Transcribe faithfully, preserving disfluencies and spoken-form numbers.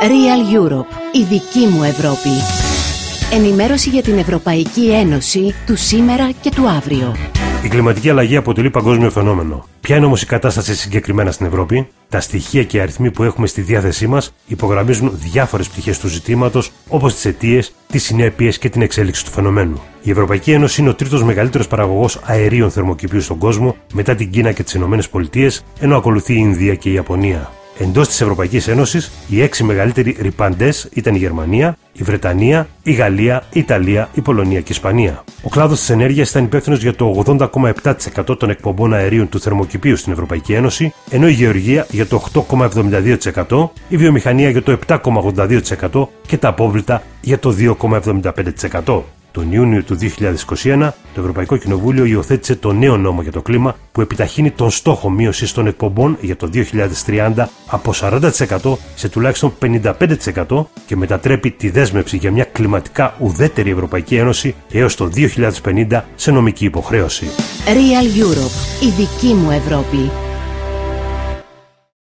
Real Europe, η δική μου Ευρώπη. Ενημέρωση για την Ευρωπαϊκή Ένωση του σήμερα και του αύριο. Η κλιματική αλλαγή αποτελεί παγκόσμιο φαινόμενο. Ποια είναι όμως η κατάσταση συγκεκριμένα στην Ευρώπη? Τα στοιχεία και οι αριθμοί που έχουμε στη διάθεσή μας υπογραμμίζουν διάφορες πτυχές του ζητήματος, όπως τις αιτίες, τις συνέπειες και την εξέλιξη του φαινομένου. Η Ευρωπαϊκή Ένωση είναι ο τρίτος μεγαλύτερος παραγωγός αερίων θερμοκηπίου στον κόσμο, μετά την Κίνα και τις Ηνωμένες Πολιτείες, ενώ ακολουθεί η Ινδία και η Ιαπωνία. Εντός της Ευρωπαϊκής Ένωσης, οι έξι μεγαλύτεροι ρυπαντές ήταν η Γερμανία, η Βρετανία, η Γαλλία, η Ιταλία, η Πολωνία και η Ισπανία. Ο κλάδος της ενέργειας ήταν υπεύθυνος για το ογδόντα κόμμα επτά τοις εκατό των εκπομπών αερίων του θερμοκηπίου στην Ευρωπαϊκή Ένωση, ενώ η γεωργία για το οκτώ κόμμα εβδομήντα δύο τοις εκατό, η βιομηχανία για το επτά κόμμα ογδόντα δύο τοις εκατό και τα απόβλητα για το δύο κόμμα εβδομήντα πέντε τοις εκατό. Τον Ιούνιο του δύο χιλιάδες είκοσι ένα, το Ευρωπαϊκό Κοινοβούλιο υιοθέτησε το νέο νόμο για το κλίμα που επιταχύνει τον στόχο μείωσης των εκπομπών για το δύο χιλιάδες τριάντα από σαράντα τοις εκατό σε τουλάχιστον πενήντα πέντε τοις εκατό και μετατρέπει τη δέσμευση για μια κλιματικά ουδέτερη Ευρωπαϊκή Ένωση έως το δύο χιλιάδες πενήντα σε νομική υποχρέωση. Real Europe, η δική μου Ευρώπη.